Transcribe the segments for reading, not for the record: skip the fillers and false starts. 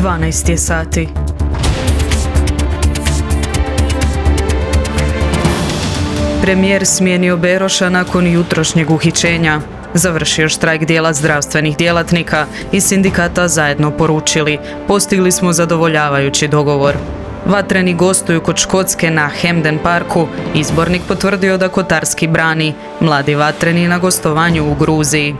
12 je sati. Premijer smijenio Beroša nakon jutrošnjeg uhićenja. Završio štrajk dijela zdravstvenih djelatnika i sindikata zajedno poručili: postigli smo zadovoljavajući dogovor. Vatreni gostuju kod Škotske na Hampden Parku. Izbornik potvrdio da Kotarski brani. Mladi vatreni na gostovanju u Gruziji.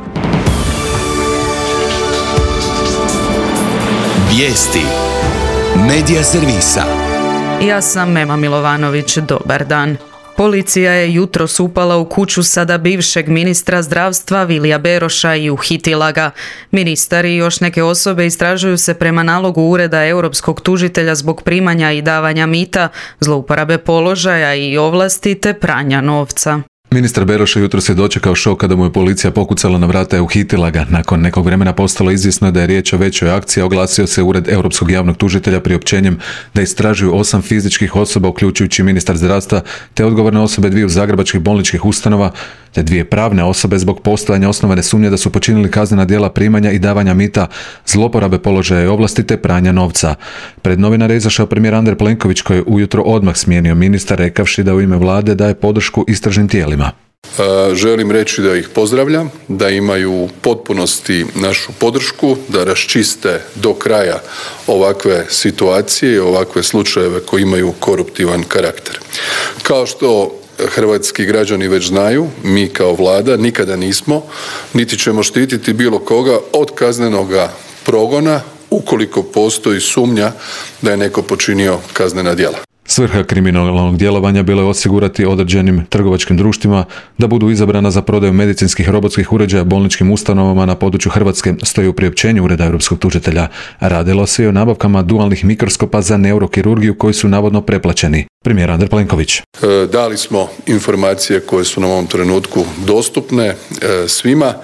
Vijesti Medija servisa. Ja sam Mema Milovanović, dobar dan. Policija je jutros upala u kuću sada bivšeg ministra zdravstva Vilija Beroša i uhitila ga. Ministar i još neke osobe istražuju se prema nalogu Ureda europskog tužitelja zbog primanja i davanja mita, zlouporabe položaja i ovlasti te pranja novca. Ministar Beroša jutros je dočekao šok kada mu je policija pokucala na vrata i uhitila ga. Nakon nekog vremena postalo izvjesno da je riječ o većoj akciji, oglasio se Ured europskog javnog tužitelja priopćenjem da istražuju 8 fizičkih osoba, uključujući ministar zdravstva, te odgovorne osobe 2 zagrebačkih bolničkih ustanova, te 2 pravne osobe zbog postojanja osnovane sumnje da su počinili kaznena djela primanja i davanja mita, zloporabe položaja i ovlasti te pranja novca. Pred novinare je izašao premijer Andrej Plenković, koji je ujutro odmah smijenio ministra, rekavši da u ime vlade daje podršku istražnim tijelima. Želim reći da ih pozdravljam, da imaju u potpunosti našu podršku, da raščiste do kraja ovakve situacije i ovakve slučajeve koji imaju koruptivan karakter. Kao što hrvatski građani već znaju, mi kao vlada nikada nismo, niti ćemo štititi bilo koga od kaznenoga progona ukoliko postoji sumnja da je neko počinio kaznena djela. Svrha kriminalnog djelovanja bilo je osigurati određenim trgovačkim društvima da budu izabrana za prodaju medicinskih robotskih uređaja bolničkim ustanovama na području Hrvatske, stoji u priopćenju Ureda europskog tužitelja. Radilo se i o nabavkama dualnih mikroskopa za neurokirurgiju koji su navodno preplaćeni. Premijer Andrej Plenković. Dali smo informacije koje su na ovom trenutku dostupne svima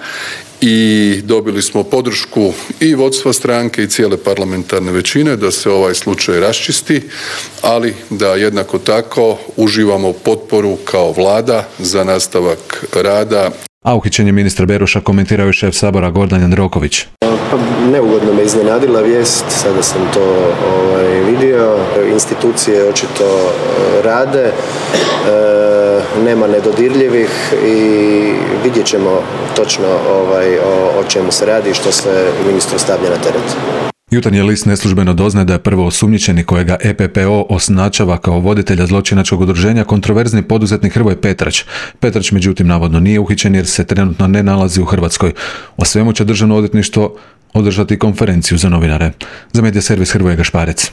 i dobili smo podršku i vodstva stranke i cijele parlamentarne većine da se ovaj slučaj raščisti, ali da jednako tako uživamo potporu kao vlada za nastavak rada. A uhićenje ministra Beroša komentirao je šef Sabora Gordan Jandroković. Neugodno me iznenadila vijest, sada sam to vidio. Institucije očito rade, nema nedodirljivih i vidjet ćemo točno o čemu se radi i što se ministru stavlja na teret. Jutarnji list neslužbeno doznaje da je prvo osumnjičeni kojega EPPO označava kao voditelja zločinačkog udruženja kontroverzni poduzetnik Hrvoje Petrać. Petrać međutim navodno nije uhićen jer se trenutno ne nalazi u Hrvatskoj. O svemu će Državno odvjetništvo održati konferenciju za novinare. Za Medija servis Hrvoje Gašparec.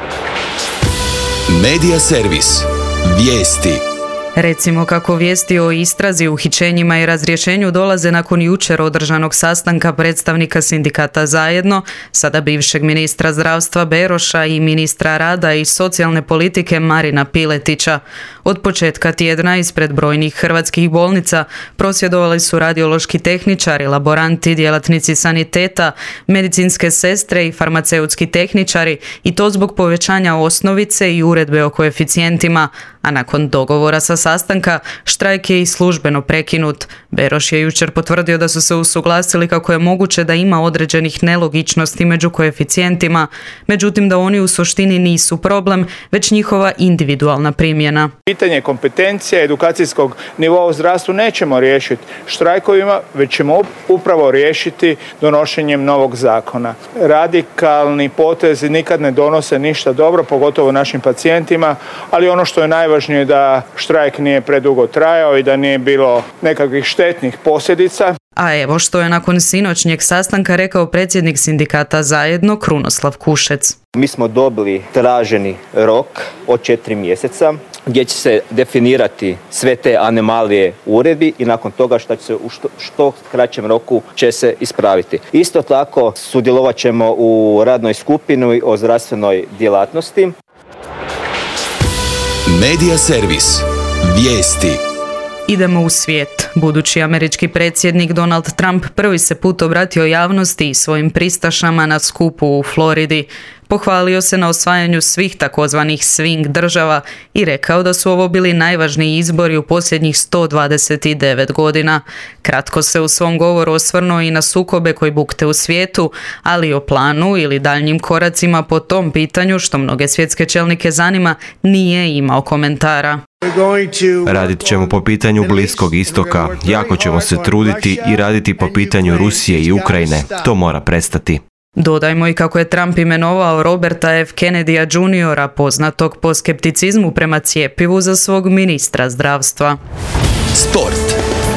Medija servis. Vijesti. Recimo kako vijesti o istrazi, uhićenjima i razrješenju dolaze nakon jučer održanog sastanka predstavnika sindikata Zajedno, sada bivšeg ministra zdravstva Beroša i ministra rada i socijalne politike Marina Piletića. Od početka tjedna ispred brojnih hrvatskih bolnica prosvjedovali su radiološki tehničari, laboranti, djelatnici saniteta, medicinske sestre i farmaceutski tehničari, i to zbog povećanja osnovice i uredbe o koeficijentima, a nakon dogovora sa sastanka štrajk je i službeno prekinut. Beroš je jučer potvrdio da su se usuglasili kako je moguće da ima određenih nelogičnosti među koeficijentima, međutim da oni u suštini nisu problem, već njihova individualna primjena. Pitanje kompetencija edukacijskog nivoa u zdravstvu nećemo riješiti štrajkovima, već ćemo upravo riješiti donošenjem novog zakona. Radikalni potezi nikad ne donose ništa dobro, pogotovo našim pacijentima, ali ono što je najvažnije da štrajk nije predugo trajao i da nije bilo nekakvih štetnih posljedica. A evo što je nakon sinoćnjeg sastanka rekao predsjednik sindikata Zajedno Krunoslav Kušec. Mi smo dobili traženi rok od 4 mjeseca gdje će se definirati sve te anomalije u uredbi i nakon toga što će se u što kraćem roku će se ispraviti. Isto tako sudjelovat ćemo u radnoj skupini o zdravstvenoj djelatnosti. Medija servis. Vijesti. Idemo u svijet. Budući američki predsjednik Donald Trump prvi se put obratio javnosti i svojim pristašama na skupu u Floridi. pohvalio se na osvajanju svih takozvanih swing država i rekao da su ovo bili najvažniji izbori u posljednjih 129 godina. Kratko se u svom govoru osvrnuo i na sukobe koji bukte u svijetu, ali o planu ili daljnjim koracima po tom pitanju, što mnoge svjetske čelnike zanima, nije imao komentara. Radit ćemo po pitanju Bliskog istoka, jako ćemo se truditi i raditi po pitanju Rusije i Ukrajine. To mora prestati. Dodajmo i kako je Trump imenovao Roberta F. Kennedya Jr., poznatog po skepticizmu prema cjepivu, za svog ministra zdravstva. Sport.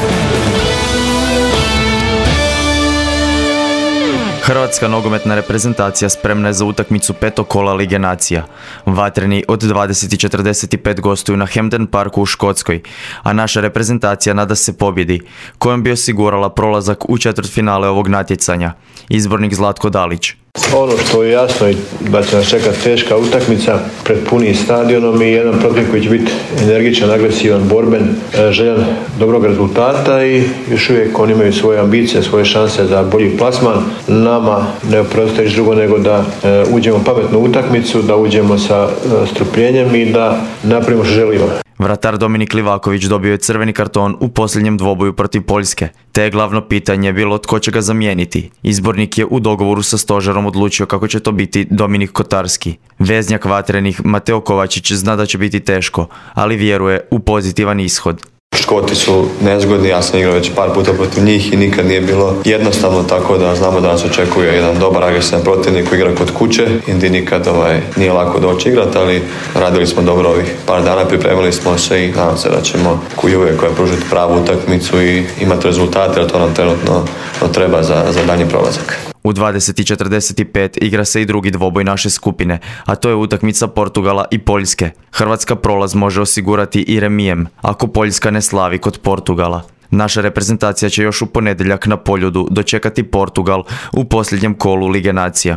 Hrvatska nogometna reprezentacija spremna je za utakmicu petog kola Lige nacija. Vatreni od 20:45 gostuju na Hampden Parku u Škotskoj, a naša reprezentacija nada se pobjedi, kojom bi osigurala prolazak u četvrtfinale ovog natjecanja. Izbornik Zlatko Dalić. Ono što je jasno je da će nas čekati teška utakmica pred punim stadionom i jedan protiv koji će biti energičan, agresivan, borben, željan dobrog rezultata i još uvijek oni imaju svoje ambicije, svoje šanse za bolji plasman. Nama ne preostaje drugo nego da uđemo pametnu utakmicu, da uđemo sa strpljenjem i da napravimo što želimo. Vratar Dominik Livaković dobio je crveni karton u posljednjem dvoboju protiv Poljske, te je glavno pitanje bilo tko će ga zamijeniti. Izbornik je u dogovoru sa stožerom odlučio kako će to biti Dominik Kotarski. Veznjak Vatrenih Mateo Kovačić zna da će biti teško, ali vjeruje u pozitivan ishod. Škoti su nezgodni, ja sam igrao već par puta protiv njih i nikad nije bilo jednostavno, tako da znamo da nas očekuje jedan dobar agresivan protivnik koji igra kod kuće i gdje nikad nije lako doći igrati, ali radili smo dobro ovih par dana, pripremili smo se i nadam se da ćemo ko i uvijek pružiti pravu utakmicu i imati rezultate, jer to nam trenutno treba za danji prolazak. U 20:45 igra se i drugi dvoboj naše skupine, a to je utakmica Portugala i Poljske. Hrvatska prolaz može osigurati i remijem, ako Poljska ne slavi kod Portugala. Naša reprezentacija će još u ponedjeljak na Poljudu dočekati Portugal u posljednjem kolu Lige nacija.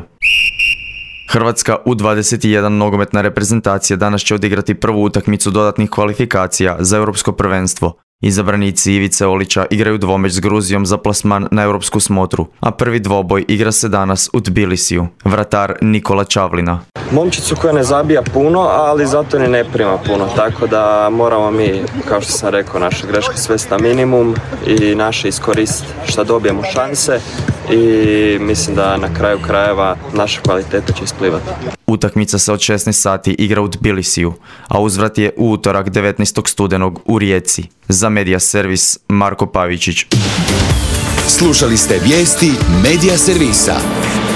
Hrvatska U21 nogometna reprezentacija danas će odigrati prvu utakmicu dodatnih kvalifikacija za europsko prvenstvo. Izabranici Ivice Olića igraju dvomeč s Gruzijom za plasman na europsku smotru, a prvi dvoboj igra se danas u Tbilisiju. Vratar Nikola Čavlina. Momčicu koja ne zabija puno, ali zato ni ne prima puno, tako da moramo mi, kao što sam rekao, naše greške svesti na minimum i naše iskoristiti što dobijemo šanse i mislim da na kraju krajeva naša kvaliteta će isplivati. Utakmica se od 16 sati igra u Tbilisiju, a uzvrat je u utorak 19. studenog u Rijeci. Za Media Servis Marko Pavičić. Slušali ste vijesti Media Servisa.